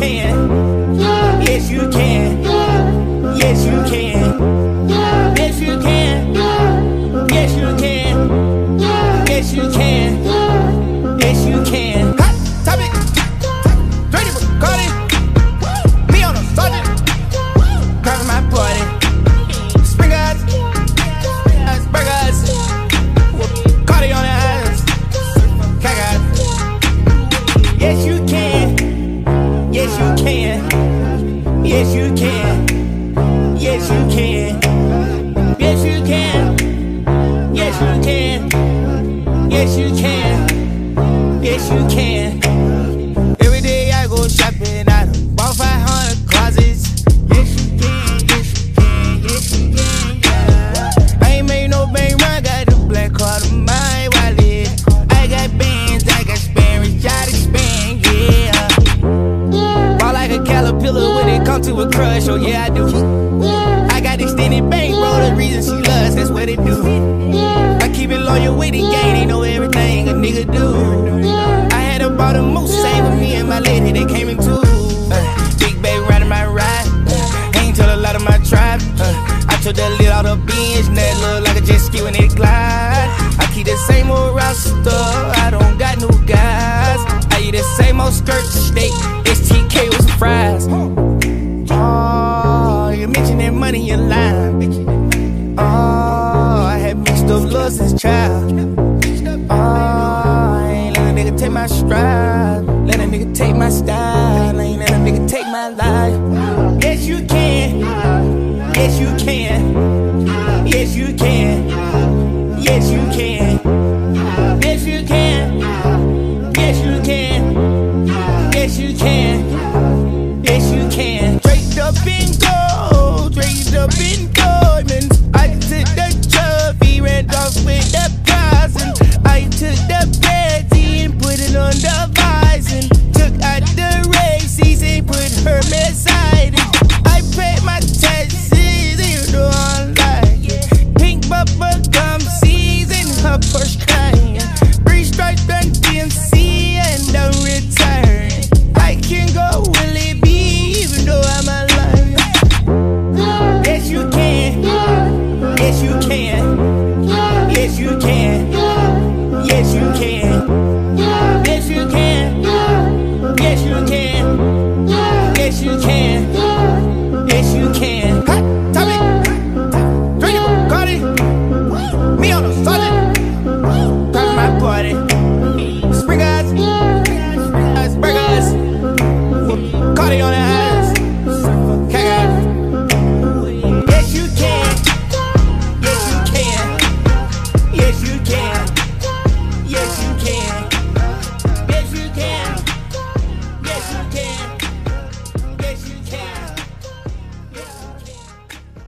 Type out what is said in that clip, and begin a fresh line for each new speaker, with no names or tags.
can. Yes, you can. Yes, you can. Yes, you can. Yes, you can. Yes, you can. Yes, you can. Hot topic. Dirty Bacardi. Me on a sergeant. Grabbing my party. Springers. Burgers. Cardi on the eyes. Cagas. Yes, you can. Yes, you can. Yes, you can. Yes, you can. Yes, you can. Yes, you can. Yes, you can. Yes, you can. Every day I go shopping at about 500 closets. Yes, you can. Yes, you can. Yes, you can. Yeah. I ain't made no bank run, got the black card of my wallet. I got bands, I got Spanish, try to expand, yeah. Ball like a caterpillar when it come to a crush, oh yeah I do. I got extended bankroll, the reason she loves, that's what it do. I keep it loyal with the gang, they know everything a nigga do. I had to bought a moose, same with me and my lady, they came in two. Big baby riding my ride, ain't tell a lot of my tribe. I took that lid out of binge, that look like a jet ski when it glide. I keep the same old roster, I don't got no guys. I eat the same old skirt steak, STK with some fries. Oh, you mention that money, you lying, bitch. Oh, I had mixed up love since child. Oh, I ain't let a nigga take my stride. Let a nigga take my style. I ain't let a nigga take my life. Yes, you can. Yes, you can. Yes, you can. Yes, you can. Yes, you can. Yes, you can. Yes, you can. Yes, you can. Draped up in gold, draped up in diamonds. I took the trophy, ran off with the prize, and I took the Betty and put it on the visor. Took out the races and put her beside it. I paid my taxes, you know I'm like it. Pink bubble gum season, her Porsche Cayenne. 3 stripes and DMC and don't return. I can go Willie B, even though I'm a liar. Yes, you can. Yes, you can. Yes, you can. Yes, you can.